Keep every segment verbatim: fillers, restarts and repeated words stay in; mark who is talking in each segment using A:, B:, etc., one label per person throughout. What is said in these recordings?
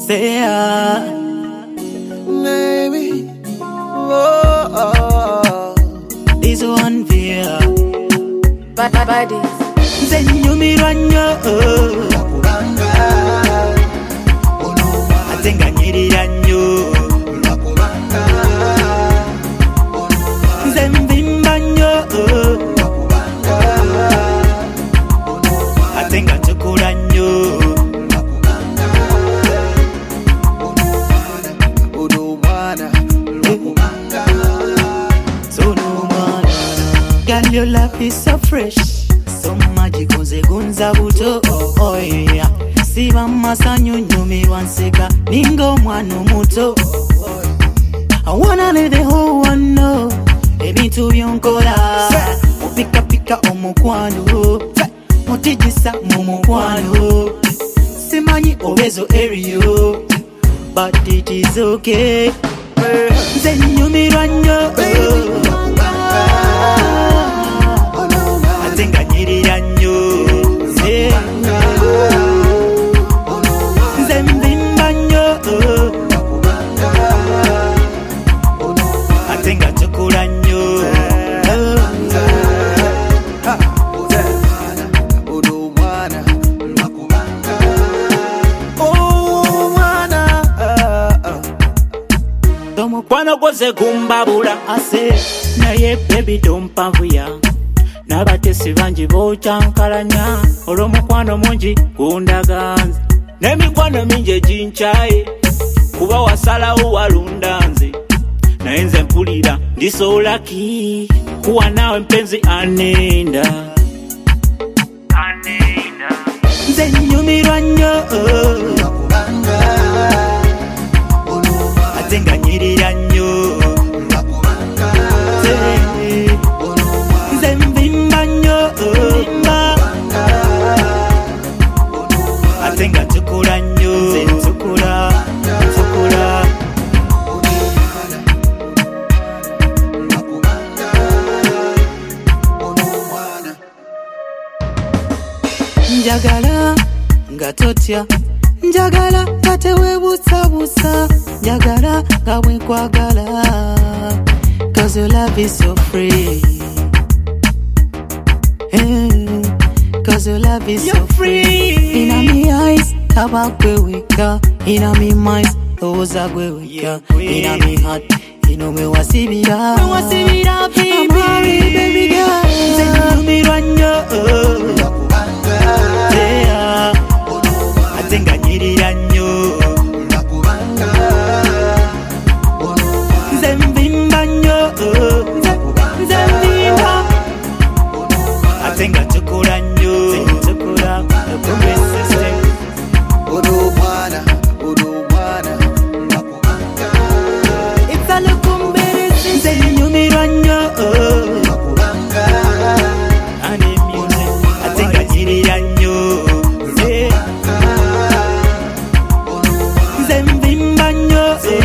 A: Say ah,
B: baby. Oh, oh, oh.
A: This one via
C: Bad bodies.
A: Then you me run your
B: Nakubanga. Oh no,
A: I think I need it and you.
B: nakubanga. Oh no,
A: Then bimbanyo
B: nakubanga. Oh no,
A: I think I took it and you.
B: nakubanga. Oh no, mana. Nakubanga.
A: So no man, girl your love is so fresh, so magic on the gunza buto. Oh, oh yeah, siba masanyu nyumi wanseka ningo mwanu muto. I wanna let the whole one know, baby to byonkola. Pika pika omukwano, mutijisa mumukwano. Simanyi obezo area, but it is okay. Then you me run your I think I need it and you. Say, then bimbanyo I think I took it and you.
B: Oh no, mana. Nakubanga.
A: Oh, mana. Tomukwano gwoze gumbabula ase naye baby tompavuya n'abatesi bangi bokyankalanya olw'omukwano mungi gundaganze n'emikwano mingi eginkyaye kuba wasalawo walunda nze naye nze mpulira ndi so lucky kuwa naawe mpenzi anenda nze nyumirwa nnyo
B: Nakubanga. Oh no,
A: ate nga nyirira nnyo
B: nakubanga. Oh no,
A: nze nvimba nnyo mba ate nga tukula nnyo nze tukula tukula
B: nakubanga. Oh no, mana.
A: njagala nga totya njagala nga teweebuusabuusa njagala nga bwe nkwagala cause your love is so free. Hey, cause your love is so free. Inna me eyes taba kweweka, inna me mind oza gweweka, inna me heart ino me wasibira me wasibira baby. I'm worried baby girl nze nyumirwa nnyo yeah ate nga nyirira nnyo nze nvimba nnyo nze nze nvimba ate nga tukula nnyo tukula tukumbe system. It's a lukumbere system. Nze nyumirwa nnyo and in music ate nga nyirira nnyo nze nvimba nnyo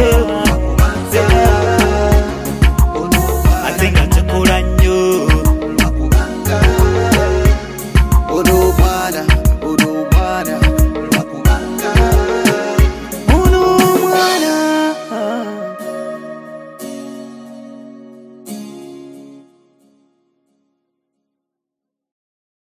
A: ate nga tukula nnyo
B: Oh no, mana.